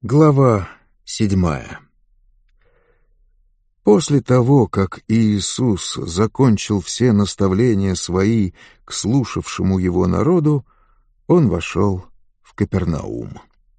Глава 7. После того, как Иисус закончил все наставления свои к слушавшему его народу, он вошел в Капернаум.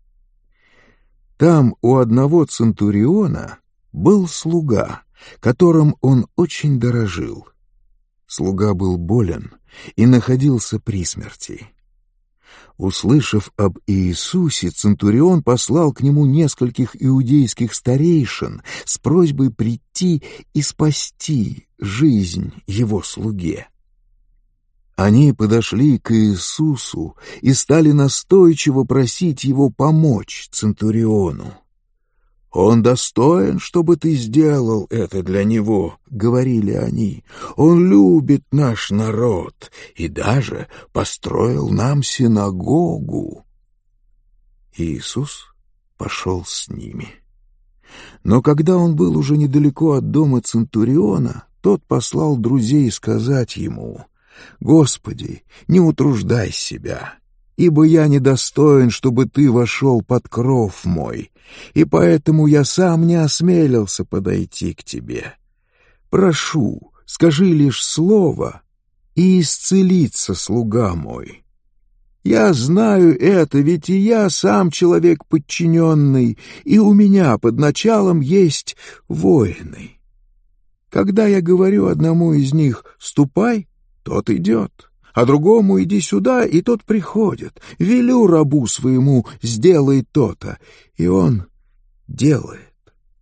Там у одного центуриона был слуга, которым он очень дорожил. Слуга был болен и находился при смерти. Услышав об Иисусе, центурион послал к нему нескольких иудейских старейшин с просьбой прийти и спасти жизнь его слуге. Они подошли к Иисусу и стали настойчиво просить его помочь центуриону. «Он достоин, чтобы ты сделал это для него», — говорили они. «Он любит наш народ и даже построил нам синагогу». Иисус пошел с ними. Но когда он был уже недалеко от дома центуриона, тот послал друзей сказать ему: «Господи, не утруждай себя, ибо я недостоин, чтобы ты вошел под кров мой, и поэтому я сам не осмелился подойти к тебе. Прошу, скажи лишь слово, и исцелится слуга мой. Я знаю это, ведь и я сам человек подчиненный, и у меня под началом есть воины. Когда я говорю одному из них «ступай», тот идет, а другому «иди сюда», и тот приходит. Велю рабу своему «сделай то-то», и он делает».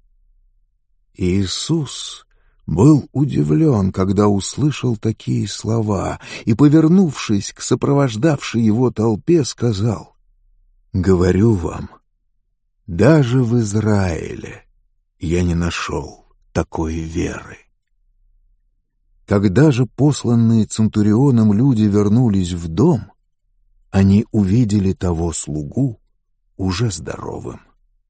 Иисус был удивлен, когда услышал такие слова, и, повернувшись к сопровождавшей его толпе, сказал: «Говорю вам, даже в Израиле я не нашел такой веры». Когда же посланные центурионом люди вернулись в дом, они увидели того слугу уже здоровым.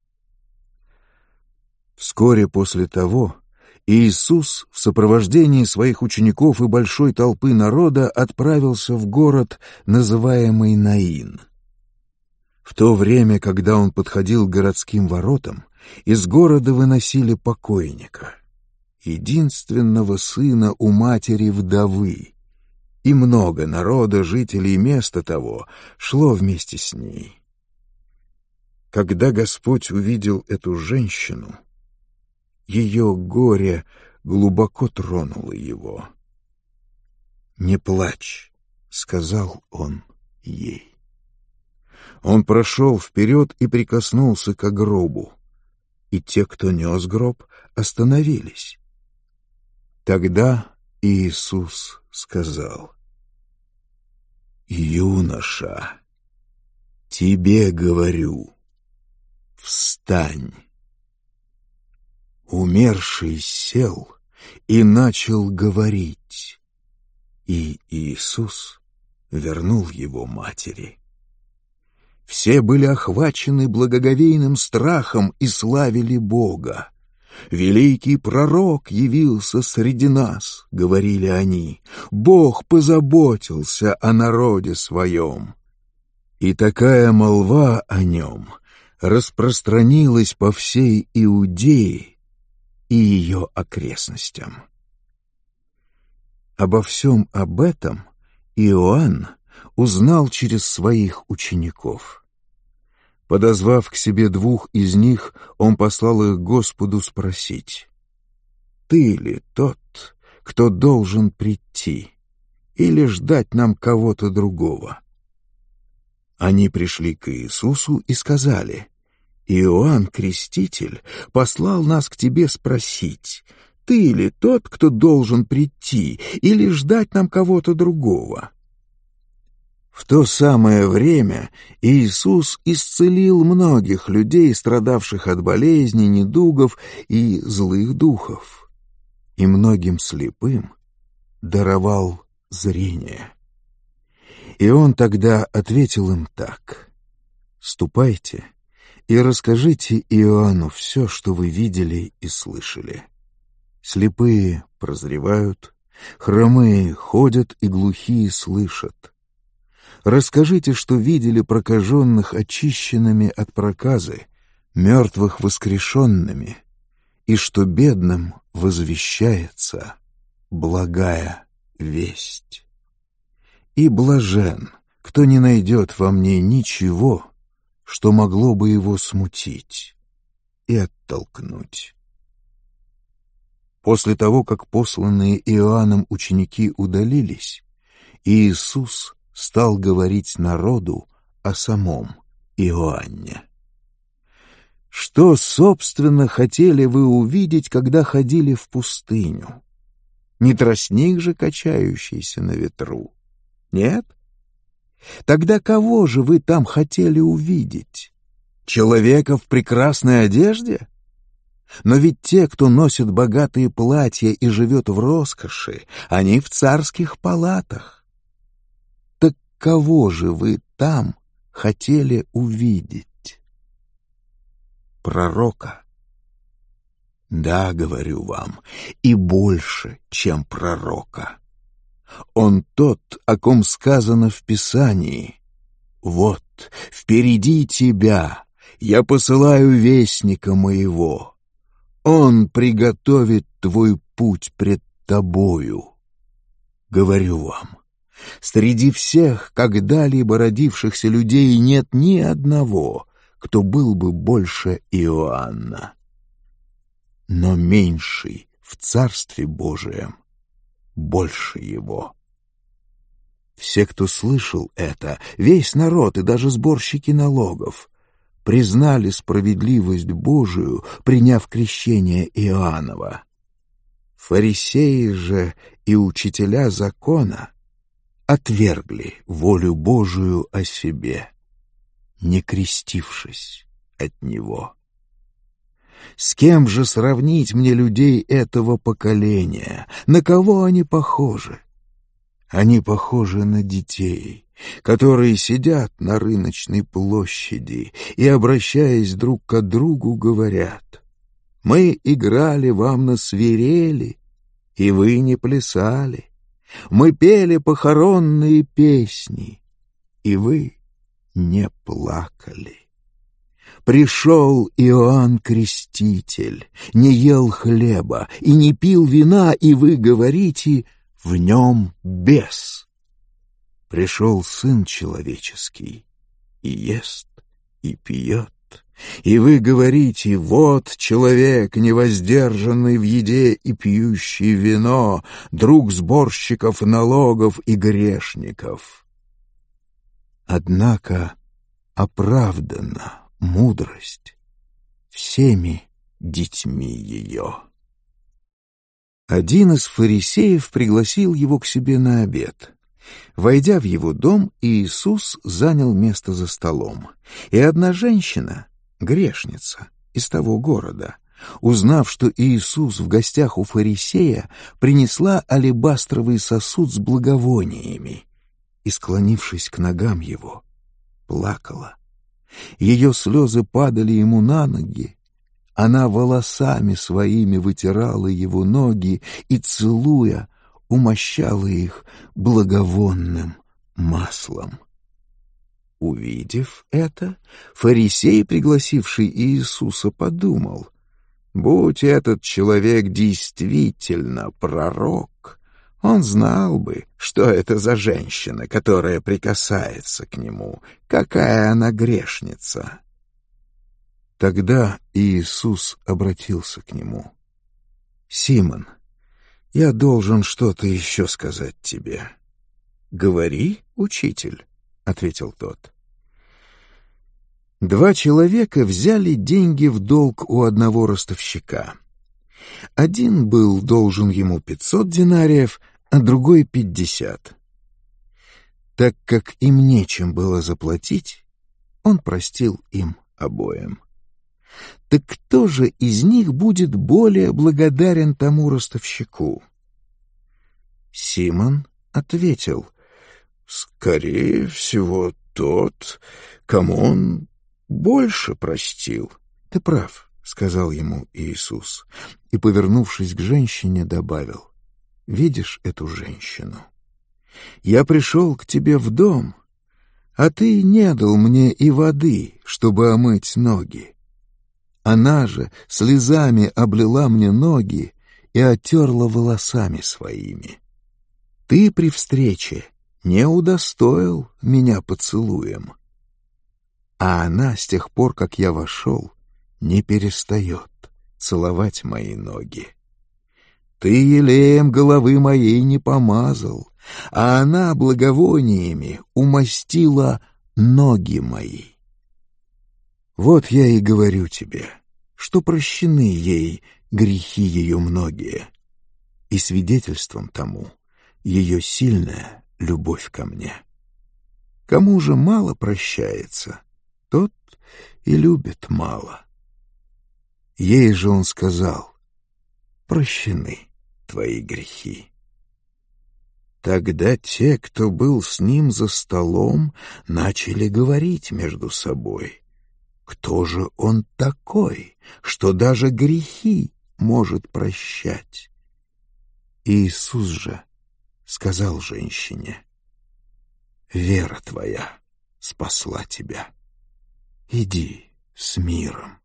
Вскоре после того Иисус в сопровождении своих учеников и большой толпы народа отправился в город, называемый Наин. В то время, когда он подходил к городским воротам, из города выносили покойника, единственного сына у матери-вдовы, и много народа, жителей места того, шло вместе с ней. Когда Господь увидел эту женщину, ее горе глубоко тронуло его. «Не плачь», — сказал он ей. Он прошел вперед и прикоснулся к гробу, и те, кто нес гроб, остановились. Тогда Иисус сказал: «Юноша, тебе говорю, встань». Умерший сел и начал говорить, и Иисус вернул его матери. Все были охвачены благоговейным страхом и славили Бога. «Великий пророк явился среди нас», — говорили они. «Бог позаботился о народе своем». И такая молва о нем распространилась по всей Иудее и ее окрестностям. Обо всем об этом Иоанн узнал через своих учеников. Подозвав к себе двух из них, он послал их Господу спросить: «Ты ли тот, кто должен прийти, или ждать нам кого-то другого?» Они пришли к Иисусу и сказали: «Иоанн Креститель послал нас к тебе спросить, ты ли тот, кто должен прийти, или ждать нам кого-то другого?» В то самое время Иисус исцелил многих людей, страдавших от болезней, недугов и злых духов, и многим слепым даровал зрение. И он тогда ответил им так: «Ступайте и расскажите Иоанну все, что вы видели и слышали. Слепые прозревают, хромые ходят и глухие слышат. Расскажите, что видели прокаженных очищенными от проказы, мертвых воскрешенными, и что бедным возвещается благая весть. И блажен, кто не найдет во мне ничего, что могло бы его смутить и оттолкнуть. После того, как посланные Иоанном ученики удалились, Иисус стал говорить народу о самом Иоанне. Что, собственно, хотели вы увидеть, когда ходили в пустыню? Не тростник же, качающийся на ветру? Нет? Тогда кого же вы там хотели увидеть? Человека в прекрасной одежде? Но ведь те, кто носит богатые платья и живет в роскоши, они в царских палатах. Так кого же вы там хотели увидеть? Пророка. Да, говорю вам, и больше, чем пророка. Он тот, о ком сказано в Писании: «Вот, впереди тебя я посылаю вестника моего. Он приготовит твой путь пред тобою». Говорю вам, среди всех когда-либо родившихся людей нет ни одного, кто был бы больше Иоанна. Но меньший в Царстве Божием больше его. Все, кто слышал это, весь народ и даже сборщики налогов, признали справедливость Божию, приняв крещение Иоаннова. Фарисеи же и учителя закона отвергли волю Божию о себе, не крестившись от него. С кем же сравнить мне людей этого поколения? На кого они похожи? Они похожи на детей, которые сидят на рыночной площади и, обращаясь друг к другу, говорят: «Мы играли вам на свирели, и вы не плясали. Мы пели похоронные песни, и вы не плакали. Пришел Иоанн Креститель, не ел хлеба и не пил вина, и вы говорите: в нем бес. Пришел Сын Человеческий, и ест, и пьет, и вы говорите: вот человек, невоздержанный в еде и пьющий вино, друг сборщиков налогов и грешников. Однако оправдана мудрость всеми детьми ее». Один из фарисеев пригласил его к себе на обед. Войдя в его дом, Иисус занял место за столом, и одна женщина, грешница из того города, узнав, что Иисус в гостях у фарисея, принесла алебастровый сосуд с благовониями и, склонившись к ногам его, плакала. Ее слезы падали ему на ноги. Она волосами своими вытирала его ноги и, целуя, умощала их благовонным маслом. Увидев это, фарисей, пригласивший Иисуса, подумал: будь этот человек действительно пророк, он знал бы, что это за женщина, которая прикасается к нему, какая она грешница. Тогда Иисус обратился к нему: «Симон, я должен что-то еще сказать тебе». «Говори, учитель», — ответил тот. 2 человека взяли деньги в долг у одного ростовщика. Один был должен ему 500 динариев, а другой 50. Так как им нечем было заплатить, он простил им обоим. Так кто же из них будет более благодарен тому ростовщику? Симон ответил: скорее всего, тот, кому он больше простил. Ты прав, — сказал ему Иисус, и, повернувшись к женщине, добавил: видишь эту женщину? Я пришел к тебе в дом, а ты не дал мне и воды, чтобы омыть ноги. Она же слезами облила мне ноги и оттерла волосами своими. Ты при встрече не удостоил меня поцелуем. А она с тех пор, как я вошел, не перестает целовать мои ноги. Ты елеем головы моей не помазал, а она благовониями умастила ноги мои. Вот я и говорю тебе, что прощены ей грехи ее многие, и свидетельством тому ее сильная любовь ко мне. Кому же мало прощается, тот и любит мало. Ей же он сказал: прощены твои грехи. Тогда те, кто был с ним за столом, начали говорить между собой: кто же он такой, что даже грехи может прощать? Иисус же сказал женщине: вера твоя спасла тебя. Иди с миром.